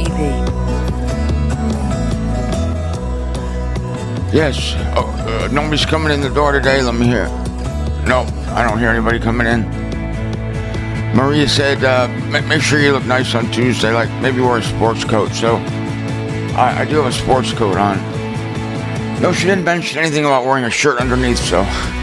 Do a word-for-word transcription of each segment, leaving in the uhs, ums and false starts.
V. Yes. Oh, uh, nobody's coming in the door today. Let me hear. No, I don't hear anybody coming in. Maria said, uh, make sure you look nice on Tuesday, like maybe wear a sports coat. So I, I do have a sports coat on. No, she didn't mention anything about wearing a shirt underneath, so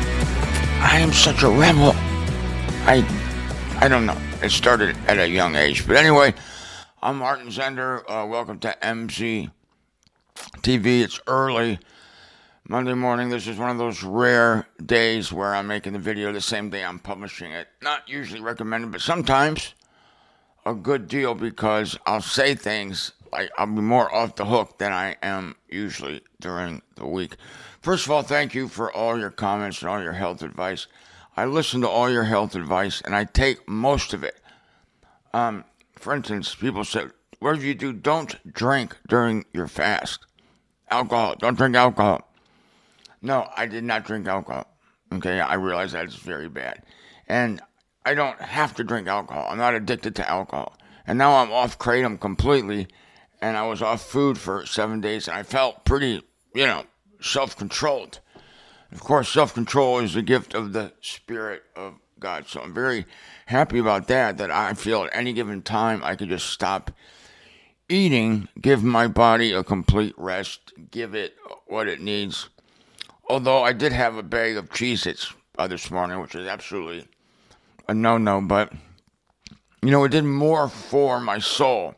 I am such a rebel. I, I don't know. It started at a young age. But anyway, I'm Martin Zender. Uh, welcome to M Z T V. It's early Monday morning. This is one of those rare days where I'm making the video the same day I'm publishing it. Not usually recommended, but sometimes a good deal because I'll say things like I'll be more off the hook than I am usually during the week. First of all, thank you for all your comments and all your health advice. I listen to all your health advice and I take most of it. Um, for instance, people say, whatever you do, don't drink during your fast. Alcohol, don't drink alcohol. No, I did not drink alcohol. Okay, I realize that it's very bad. And I don't have to drink alcohol. I'm not addicted to alcohol. And now I'm off kratom completely. And I was off food for seven days. And I felt pretty, you know, self-controlled. Of course, self-control is a gift of the Spirit of God. So I'm very happy about that, that I feel at any given time I could just stop eating, give my body a complete rest, give it what it needs. Although I did have a bag of Cheez-Its uh, this morning, which is absolutely a no-no, but, you know, it did more for my soul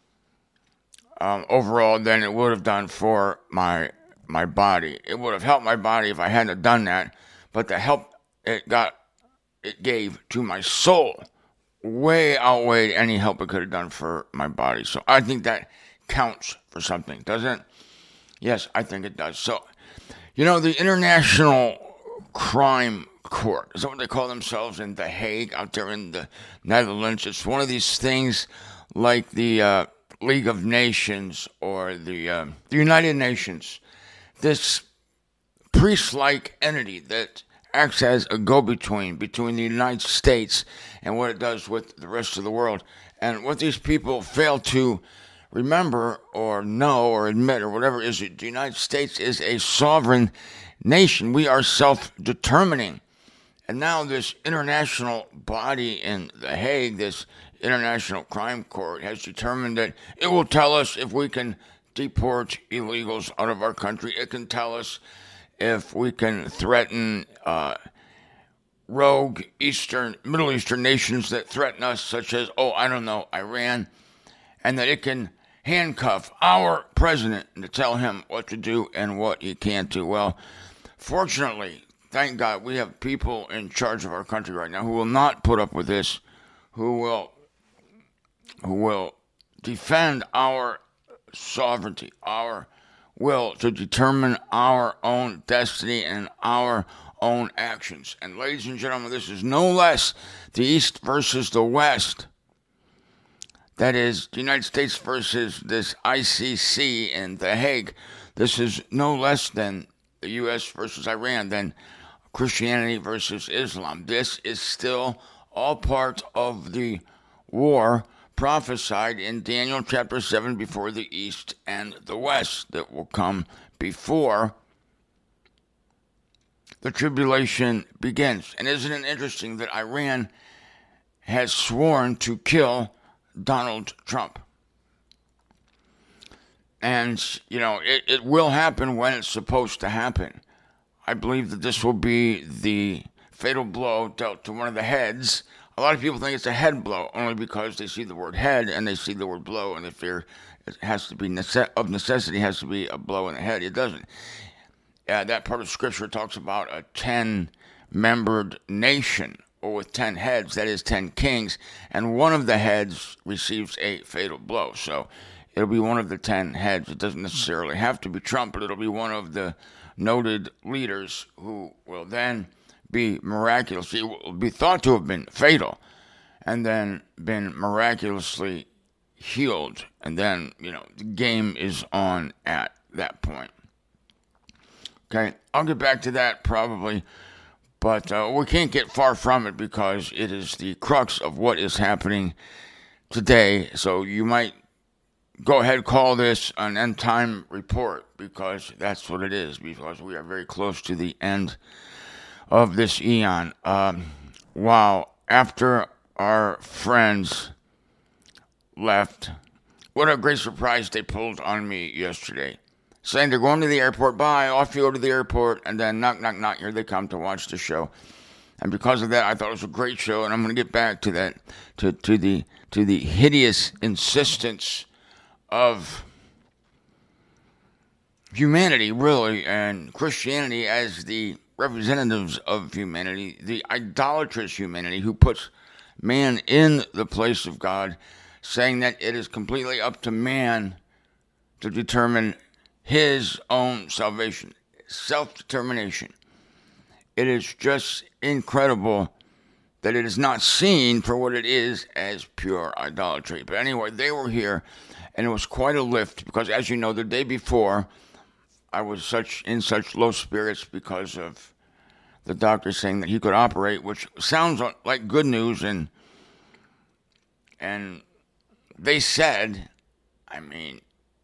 um, overall than it would have done for my my body. It would have helped my body if I hadn't done that, but the help it got, it gave to my soul way outweighed any help it could have done for my body. So I think that counts for something, doesn't it? Yes, I think it does. So, you know, the International Crime Court, is that what they call themselves in The Hague, out there in the Netherlands? It's one of these things like the uh, League of Nations or the, uh, the United Nations. This priest-like entity that acts as a go-between between the United States and what it does with the rest of the world. And what these people fail to remember or know or admit or whatever is it, the United States is a sovereign nation. We are self-determining. And now this international body in The Hague, this International Crime Court, has determined that it will tell us if we can deport illegals out of our country. It can tell us if we can threaten uh, rogue Eastern, Middle Eastern nations that threaten us, such as, oh, I don't know, Iran, and that it can handcuff our president to tell him what to do and what he can't do. Well, fortunately, thank God, we have people in charge of our country right now who will not put up with this, who will, who will defend our sovereignty, our will to determine our own destiny and our own actions. And ladies and gentlemen, this is no less the East versus the West. That is, the United States versus this I C C in The Hague. This is no less than the U S versus Iran, than Christianity versus Islam. This is still all part of the war prophesied in Daniel chapter seven before the East and the West that will come before the tribulation begins. And isn't it interesting that Iran has sworn to kill Donald Trump? And, you know, it, it will happen when it's supposed to happen. I believe that this will be the fatal blow dealt to one of the heads. A lot of people think it's a head blow only because they see the word head and they see the word blow and they fear it has to be, nece- of necessity, has to be a blow in the head. It doesn't. Uh, that part of Scripture talks about a ten-membered nation, or with ten heads, that is ten kings, and one of the heads receives a fatal blow. So it'll be one of the ten heads. It doesn't necessarily have to be Trump, but it'll be one of the noted leaders who will then be miraculously, will be thought to have been fatal, and then been miraculously healed. And then, you know, the game is on at that point. Okay, I'll get back to that probably, but uh, we can't get far from it because it is the crux of what is happening today. So you might go ahead, call this an end time report, because that's what it is, because we are very close to the end of this eon. Um, wow. After our friends left, what a great surprise they pulled on me yesterday. Saying they're going to the airport, bye, off you go to the airport, and then knock, knock, knock, here they come to watch the show. And because of that, I thought it was a great show, and I'm going to get back to that, to, to the to the hideous insistence of humanity, really, and Christianity as the representatives of humanity, the idolatrous humanity who puts man in the place of God, saying that it is completely up to man to determine his own salvation, self-determination. It is just incredible that it is not seen for what it is, as pure idolatry. But anyway, they were here, and it was quite a lift, because as you know, the day before, I was such in such low spirits because of the doctor saying that he could operate, which sounds like good news, and and they said, I mean,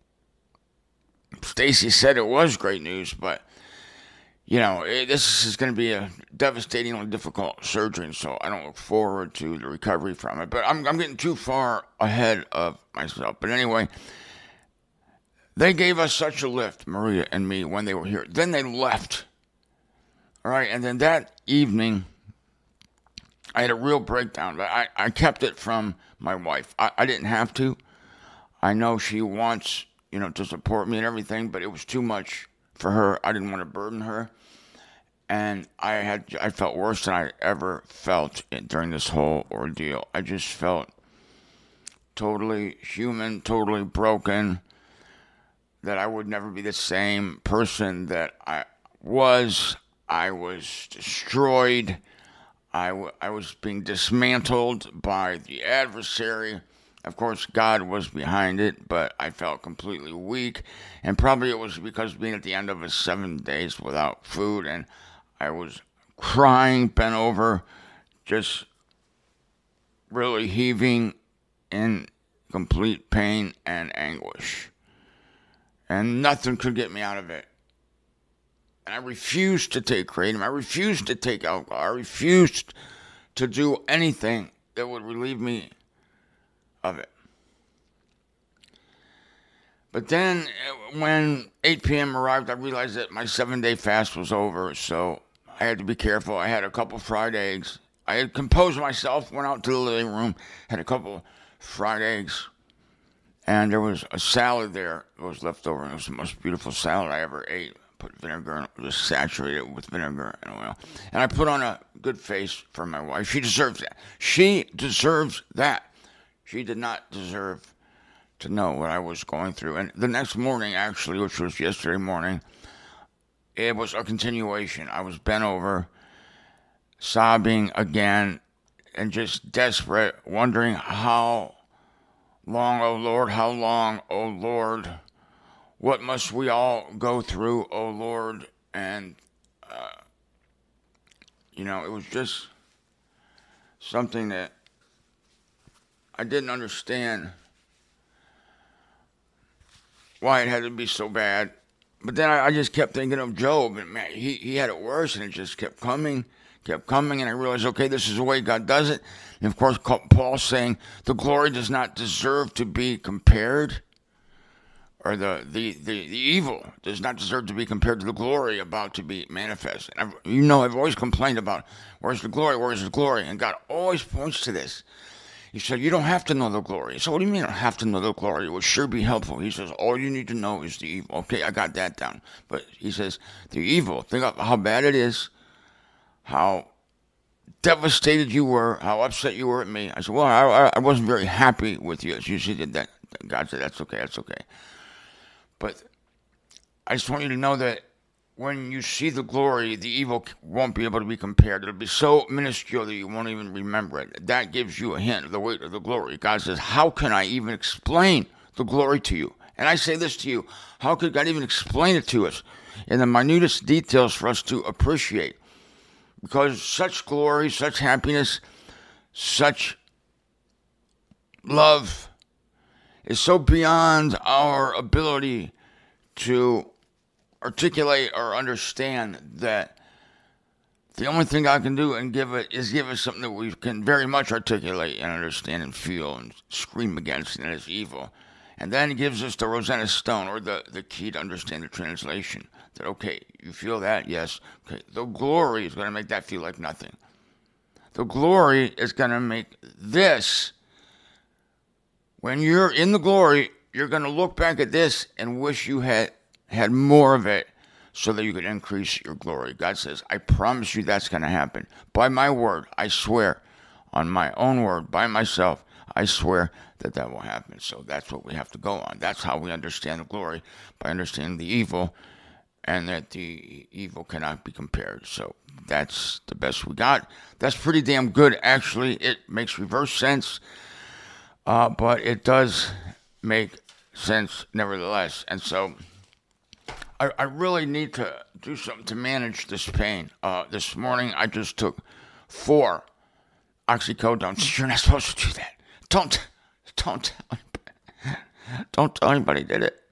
Stacy said it was great news, but, you know, it, this is going to be a devastatingly difficult surgery, and so I don't look forward to the recovery from it. But I'm, I'm getting too far ahead of myself. But anyway, they gave us such a lift, Maria and me, when they were here. Then they left. All right, and then that evening, I had a real breakdown, but I, I kept it from my wife. I, I didn't have to. I know she wants, you know, to support me and everything, but it was too much for her. I didn't want to burden her. And I had, I felt worse than I ever felt during this whole ordeal. I just felt totally human, totally broken, that I would never be the same person that I was. I was destroyed. I, w- I was being dismantled by the adversary. Of course, God was behind it, but I felt completely weak. And probably it was because being at the end of a seven days without food, and I was crying, bent over, just really heaving in complete pain and anguish. And nothing could get me out of it. And I refused to take kratom. I refused to take alcohol. I refused to do anything that would relieve me of it. But then when eight p.m. arrived, I realized that my seven-day fast was over, so I had to be careful. I had a couple fried eggs. I had composed myself, went out to the living room, had a couple fried eggs, and there was a salad there that was left over. It was the most beautiful salad I ever ate. Put vinegar in it, just saturate it with vinegar and oil. And I put on a good face for my wife. She deserves that. She deserves that. She did not deserve to know what I was going through. And the next morning, actually, which was yesterday morning, it was a continuation. I was bent over, sobbing again, and just desperate, wondering how long, oh Lord, how long, oh Lord, what must we all go through, oh Lord? And, uh, you know, it was just something that I didn't understand why it had to be so bad. But then I, I just kept thinking of Job, and man, he, he had it worse, and it just kept coming, kept coming, and I realized, okay, this is the way God does it. And of course, Paul's saying the glory does not deserve to be compared, or the, the, the, the evil does not deserve to be compared to the glory about to be manifest. And I've, you know, I've always complained about, where's the glory, where's the glory? And God always points to this. He said, you don't have to know the glory. So what do you mean I don't have to know the glory? It would sure be helpful. He says, all you need to know is the evil. Okay, I got that down. But he says, the evil, think of how bad it is, how devastated you were, how upset you were at me. I said, well, I, I wasn't very happy with you. As you did that. God said, that's okay, that's okay. But I just want you to know that when you see the glory, the evil won't be able to be compared. It'll be so minuscule that you won't even remember it. That gives you a hint of the weight of the glory. God says, how can I even explain the glory to you? And I say this to you, how could God even explain it to us in the minutest details for us to appreciate? Because such glory, such happiness, such love is so beyond our ability to articulate or understand that the only thing God can do and give it is give us something that we can very much articulate and understand and feel and scream against, and that is evil. And then he gives us the Rosetta Stone, or the, the key to understand the translation. That, okay, you feel that? Yes. Okay, the glory is going to make that feel like nothing. The glory is going to make this, when you're in the glory, you're going to look back at this and wish you had had more of it so that you could increase your glory. God says, I promise you that's going to happen. By my word, I swear, on my own word, by myself, I swear that that will happen. So that's what we have to go on. That's how we understand the glory, by understanding the evil, and that the evil cannot be compared. So that's the best we got. That's pretty damn good, actually. It makes reverse sense, uh, but it does make sense nevertheless. And so I, I really need to do something to manage this pain. Uh, this morning, I just took four oxycodones. You're not supposed to do that. Don't, don't tell anybody. Don't tell anybody did it.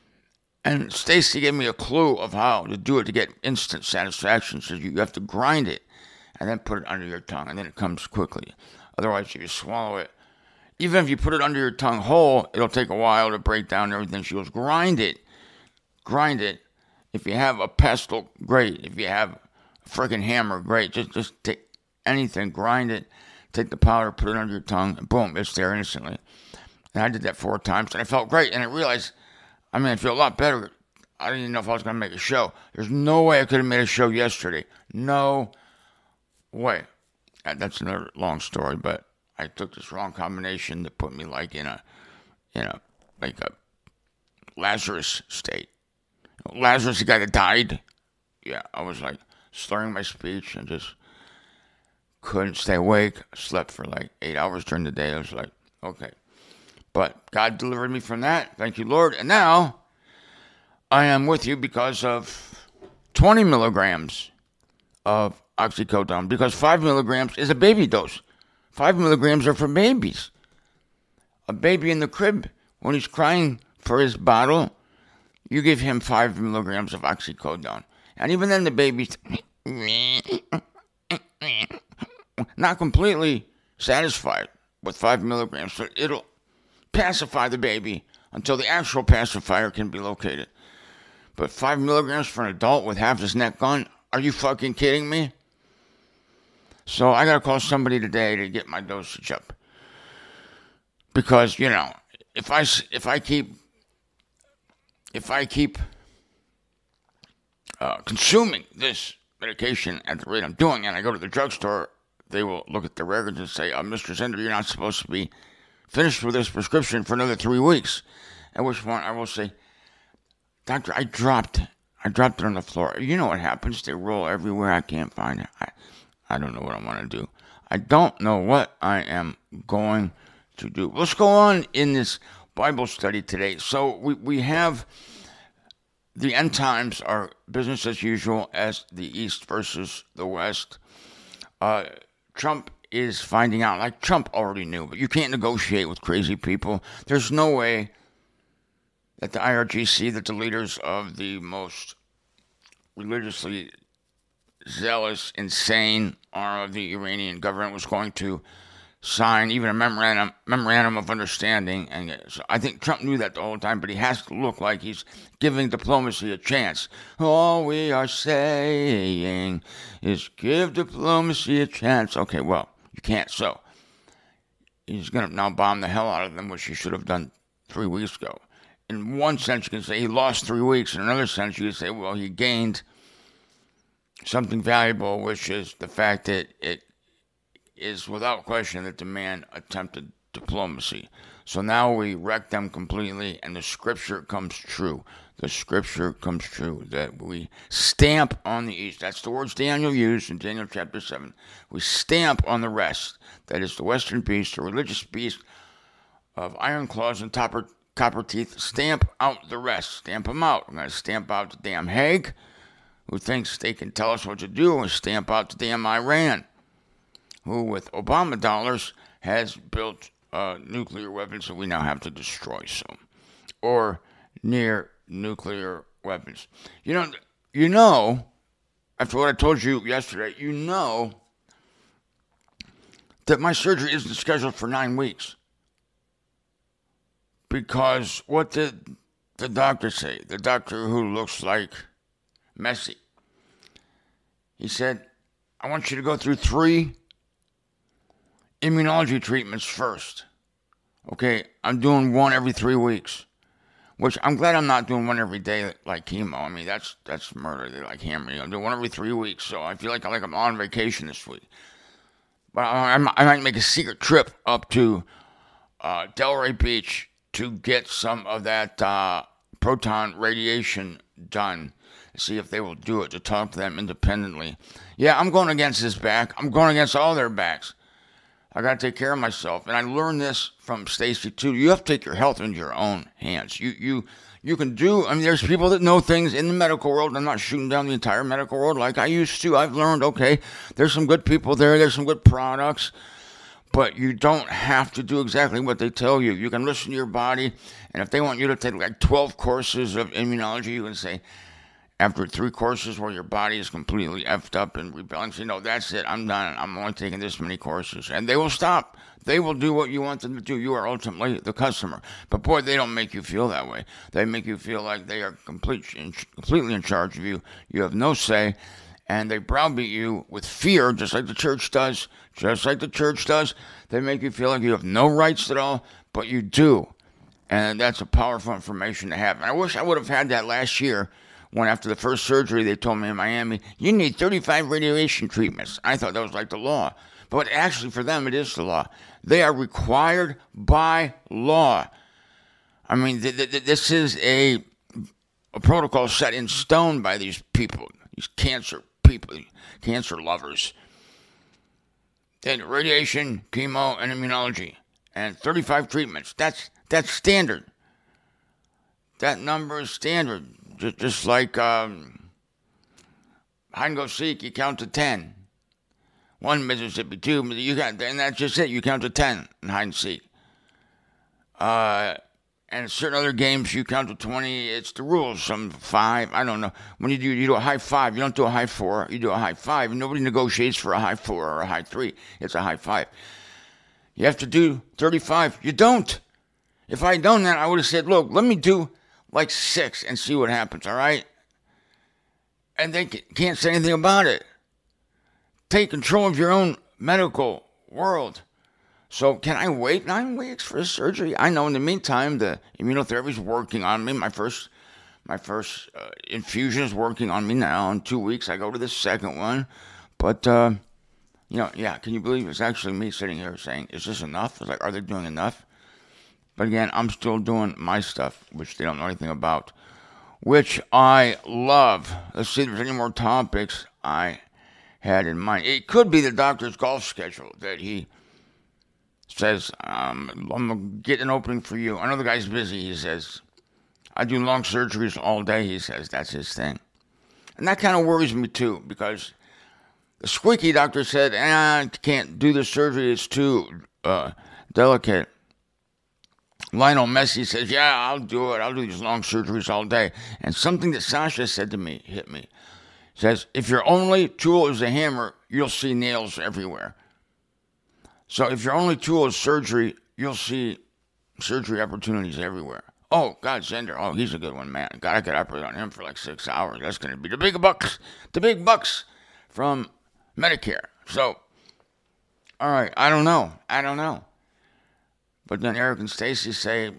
And Stacy gave me a clue of how to do it to get instant satisfaction. So you have to grind it and then put it under your tongue, and then it comes quickly. Otherwise, if you swallow it, even if you put it under your tongue whole, it'll take a while to break down everything. She goes, grind it. Grind it. If you have a pestle, great. If you have a freaking hammer, great. Just, just take anything, grind it, take the powder, put it under your tongue, and boom, it's there instantly. And I did that four times, and I felt great. And I realized, I mean, I feel a lot better. I didn't even know if I was going to make a show. There's no way I could have made a show yesterday. No way. That's another long story, but I took this wrong combination that put me like in a, in a, like a Lazarus state. Lazarus, the guy that died. Yeah, I was like slurring my speech and just couldn't stay awake. I slept for like eight hours during the day. I was like, okay. But God delivered me from that. Thank you, Lord. And now I am with you because of twenty milligrams of oxycodone, because five milligrams is a baby dose. Five milligrams are for babies. A baby in the crib, when he's crying for his bottle, you give him five milligrams of oxycodone. And even then the baby's not completely satisfied with five milligrams. So it'll pacify the baby until the actual pacifier can be located. But five milligrams for an adult with half his neck gone? Are you fucking kidding me? So I gotta call somebody today to get my dosage up. Because, you know, if I, if I keep, if I keep uh, consuming this medication at the rate I'm doing, and I go to the drugstore, they will look at the records and say, uh, Mister Zender, you're not supposed to be finished with this prescription for another three weeks. At which point I will say, Doctor, I dropped, I dropped it on the floor. You know what happens? They roll everywhere. I can't find it. I, I don't know what I want to do. I don't know what I am going to do. Let's go on in this Bible study today. So we, we have the end times are business as usual as the East versus the West. Uh, Trump is finding out, like Trump already knew, but you can't negotiate with crazy people. There's no way that the I R G C, that the leaders of the most religiously zealous, insane arm of the Iranian government was going to sign even a memorandum memorandum of understanding. And so I think Trump knew that the whole time, but he has to look like he's giving diplomacy a chance. All we are saying is give diplomacy a chance. Okay, well, you can't. So he's going to now bomb the hell out of them, which he should have done three weeks ago. In one sense, you can say he lost three weeks. In another sense, you can say, well, he gained something valuable, which is the fact that it is without question that the man attempted diplomacy. So now we wreck them completely, and the scripture comes true. The scripture comes true that we stamp on the east. That's the words Daniel used in Daniel chapter seven. We stamp on the rest. That is the western beast, the religious beast of iron claws and copper, copper teeth. Stamp out the rest. Stamp them out. We're going to stamp out the damn Hague, who thinks they can tell us what to do, and stamp out the damn Iran, who with Obama dollars has built uh, nuclear weapons that we now have to destroy. So, or near nuclear weapons. You know, you know, after what I told you yesterday, you know that my surgery isn't scheduled for nine weeks. Because what did the doctor say? The doctor who looks like Messi. He said, I want you to go through three immunology treatments first. Okay, I'm doing one every three weeks. Which I'm glad I'm not doing one every day like chemo. I mean, that's that's murder. They like hammer you. I'm doing one every three weeks, so I feel like I'm like I'm on vacation this week. But I, I might make a secret trip up to uh, Delray Beach to get some of that uh, proton radiation done. See if they will do it, to talk to them independently. Yeah, I'm going against his back. I'm going against all their backs. I got to take care of myself. And I learned this from Stacy, too. You have to take your health into your own hands. You you you can do, I mean, there's people that know things in the medical world. I'm not shooting down the entire medical world like I used to. I've learned, okay, there's some good people there. There's some good products. But you don't have to do exactly what they tell you. You can listen to your body. And if they want you to take like twelve courses of immunology, you can say, after three courses where your body is completely effed up and rebelling, say, no, that's it. I'm done. I'm only taking this many courses. And they will stop. They will do what you want them to do. You are ultimately the customer. But, boy, they don't make you feel that way. They make you feel like they are complete, completely in charge of you. You have no say. And they browbeat you with fear, just like the church does. Just like the church does. They make you feel like you have no rights at all, but you do. And that's a powerful information to have. And I wish I would have had that last year, when after the first surgery, they told me in Miami, you need thirty-five radiation treatments. I thought that was like the law. But actually, for them, it is the law. They are required by law. I mean, th- th- this is a, a protocol set in stone by these people, these cancer people, cancer lovers. And radiation, chemo, and immunology. And thirty-five treatments. That's, that's standard. That number is standard. Just, just like um, hide and go seek, you count to ten. One Mississippi, two, you got, and that's just it. You count to ten in hide and seek. Uh, and certain other games, you count to twenty. It's the rules. Some five, I don't know. When you do, you do a high five. You don't do a high four. You do a high five. Nobody negotiates for a high four or a high three. It's a high five. You have to do thirty-five. You don't. If I had done that, I would have said, look, let me do like six and see what happens, all right? And they can't say anything about it. Take control of your own medical world. So can I wait nine weeks for this surgery? I know in the meantime, the immunotherapy is working on me. My first my first uh, infusion is working on me now. In two weeks, I go to the second one. But, uh, you know, yeah, can you believe it's actually me sitting here saying, is this enough? It's like, are they doing enough? But again, I'm still doing my stuff, which they don't know anything about, which I love. Let's see if there's any more topics I had in mind. It could be the doctor's golf schedule that he says, um, I'm going to get an opening for you. I know the guy's busy, he says. I do long surgeries all day, he says. That's his thing. And that kind of worries me, too, because the squeaky doctor said, eh, I can't do the surgery. It's too uh, delicate. Lionel Messi says, yeah, I'll do it. I'll do these long surgeries all day. And something that Sasha said to me hit me. Says, if your only tool is a hammer, you'll see nails everywhere. So if your only tool is surgery, you'll see surgery opportunities everywhere. Oh, God, Zender. Oh, he's a good one, man. God, I could operate on him for like six hours. That's going to be the big bucks. The big bucks from Medicare. So, all right, I don't know. I don't know. But then Eric and Stacy say,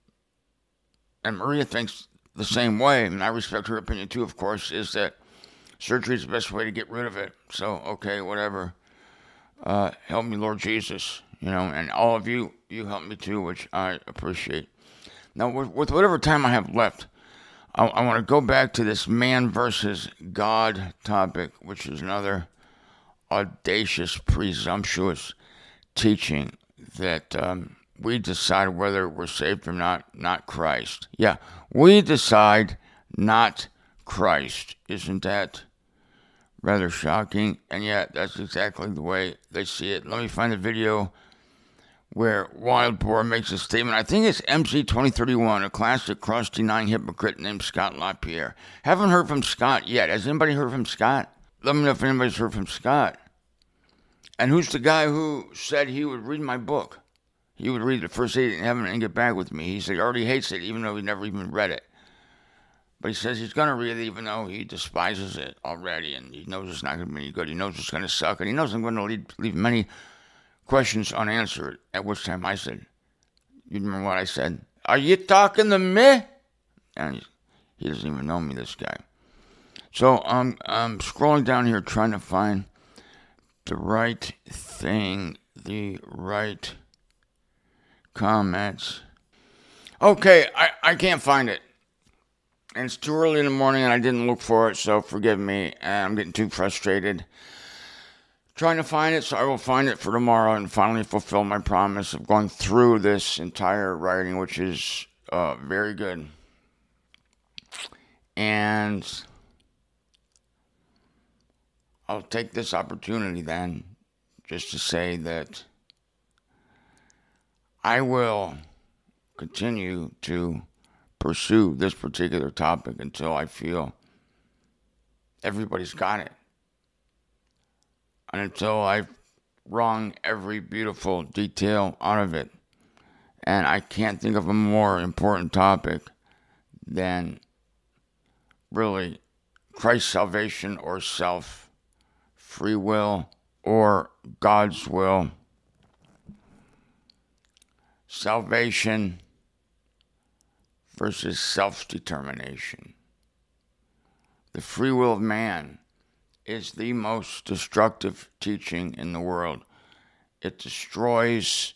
and Maria thinks the same way, and I respect her opinion too, of course, is that surgery is the best way to get rid of it. So, okay, whatever. Uh, help me, Lord Jesus. You know, and all of you, you help me too, which I appreciate. Now, with, with whatever time I have left, I, I want to go back to this man versus God topic, which is another audacious, presumptuous teaching that um, we decide whether we're saved or not, not Christ. Yeah, we decide, not Christ. Isn't that rather shocking? And yet, that's exactly the way they see it. Let me find the video where Wild Boar makes a statement. I think it's M C twenty thirty-one, a classic cross-denying hypocrite named Scott LaPierre. Haven't heard from Scott yet. Has anybody heard from Scott? Let me know if anybody's heard from Scott. And who's the guy who said he would read my book? He would read the first eight in heaven and get back with me. He said he already hates it, even though he never even read it. But he says he's going to read it, even though he despises it already, and he knows it's not going to be any good. He knows it's going to suck, and he knows I'm going to leave, leave many questions unanswered, at which time I said, you remember what I said? Are you talking to me? And he, he doesn't even know me, this guy. So um, I'm scrolling down here trying to find the right thing, the right comments. Okay, I, I can't find it. And it's too early in the morning and I didn't look for it, so forgive me. And I'm getting too frustrated trying to find it, so I will find it for tomorrow and finally fulfill my promise of going through this entire writing, which is uh, very good. And I'll take this opportunity then just to say that I will continue to pursue this particular topic until I feel everybody's got it. And until I've wrung every beautiful detail out of it. And I can't think of a more important topic than really Christ's salvation or self, free will or God's will, salvation versus self-determination. The free will of man is the most destructive teaching in the world. It destroys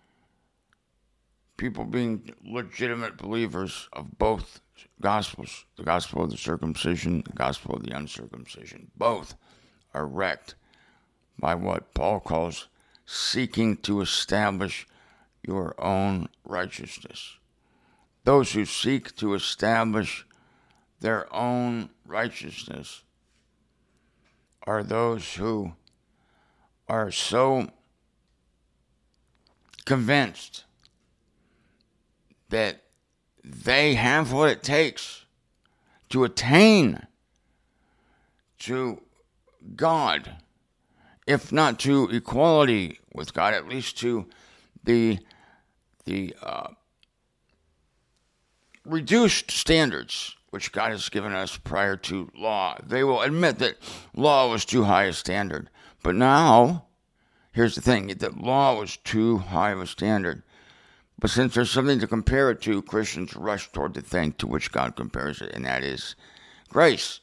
people being legitimate believers of both gospels, the gospel of the circumcision, the gospel of the uncircumcision. Both are wrecked by what Paul calls seeking to establish your own righteousness. Those who seek to establish their own righteousness are those who are so convinced that they have what it takes to attain to God, if not to equality with God, at least to the the uh, reduced standards which God has given us prior to law. They will admit that law was too high a standard. But now, here's the thing, that law was too high of a standard. But since there's something to compare it to, Christians rush toward the thing to which God compares it, and that is grace.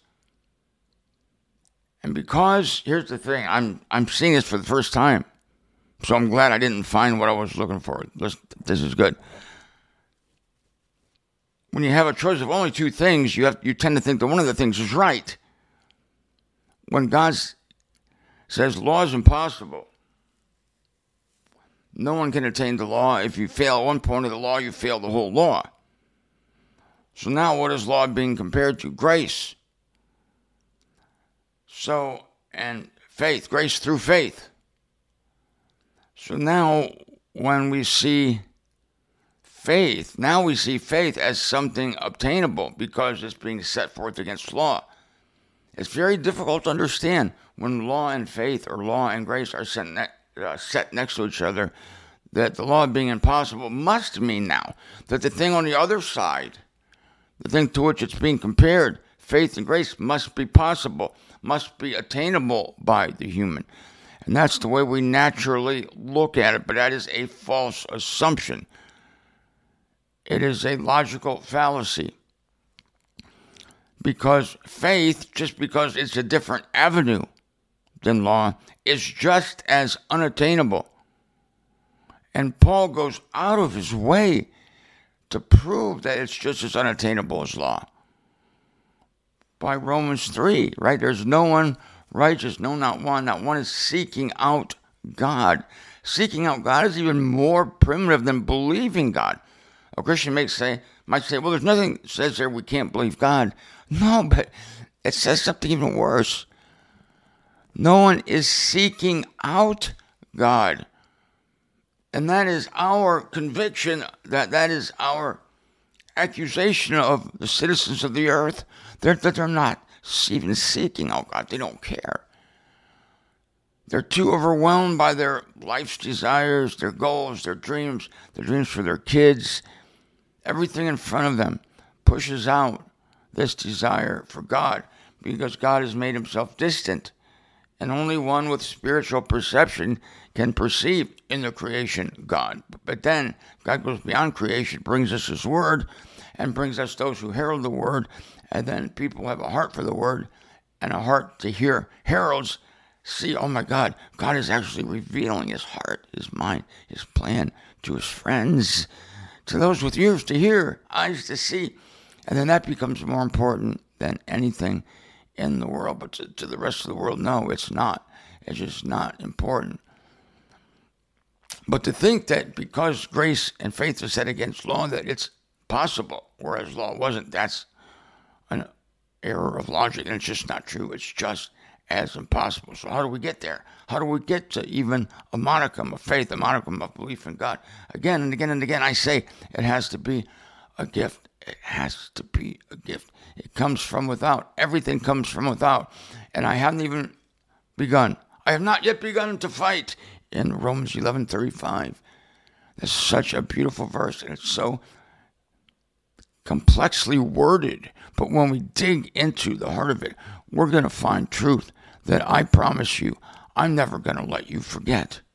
And because, here's the thing, I'm I'm seeing this for the first time, so I'm glad I didn't find what I was looking for. This, this is good. When you have a choice of only two things, you have you tend to think that one of the things is right. When God says law is impossible, no one can attain the law. If you fail one point of the law, you fail the whole law. So now what is law being compared to? Grace. So, and faith, grace through faith. So now when we see faith, now we see faith as something obtainable because it's being set forth against law. It's very difficult to understand when law and faith or law and grace are set, ne- uh, set next to each other, that the law being impossible must mean now that the thing on the other side, the thing to which it's being compared, faith and grace, must be possible, must be attainable by the human. And that's the way we naturally look at it, but that is a false assumption. It is a logical fallacy. Because faith, just because it's a different avenue than law, is just as unattainable. And Paul goes out of his way to prove that it's just as unattainable as law. By Romans three, right? There's no one righteous, no, not one. Not one is seeking out God. Seeking out God is even more primitive than believing God. A Christian may say, might say, well, there's nothing that says there we can't believe God. No, but it says something even worse. No one is seeking out God. And that is our conviction, that that is our accusation of the citizens of the earth, that they're, they're not even seeking out God. They don't care. They're too overwhelmed by their life's desires, their goals, their dreams, their dreams for their kids. Everything in front of them pushes out this desire for God because God has made himself distant. And only one with spiritual perception can perceive in the creation God. But then God goes beyond creation, brings us his word, and brings us those who herald the word. And then people have a heart for the word and a heart to hear heralds see, oh my God, God is actually revealing his heart, his mind, his plan to his friends, to those with ears to hear, eyes to see. And then that becomes more important than anything in the world. But to, to the rest of the world, no, it's not. It's just not important. But to think that because grace and faith are set against law, that it's possible, whereas law wasn't, that's an error of logic, and it's just not true. It's just as impossible. So how do we get there? How do we get to even a modicum of faith, a modicum of belief in God? Again and again and again, I say it has to be a gift. It has to be a gift. It comes from without. Everything comes from without. And I haven't even begun. I have not yet begun to fight in Romans eleven thirty-five. That's such a beautiful verse, and it's so complexly worded. But when we dig into the heart of it, we're going to find truth that I promise you, I'm never going to let you forget.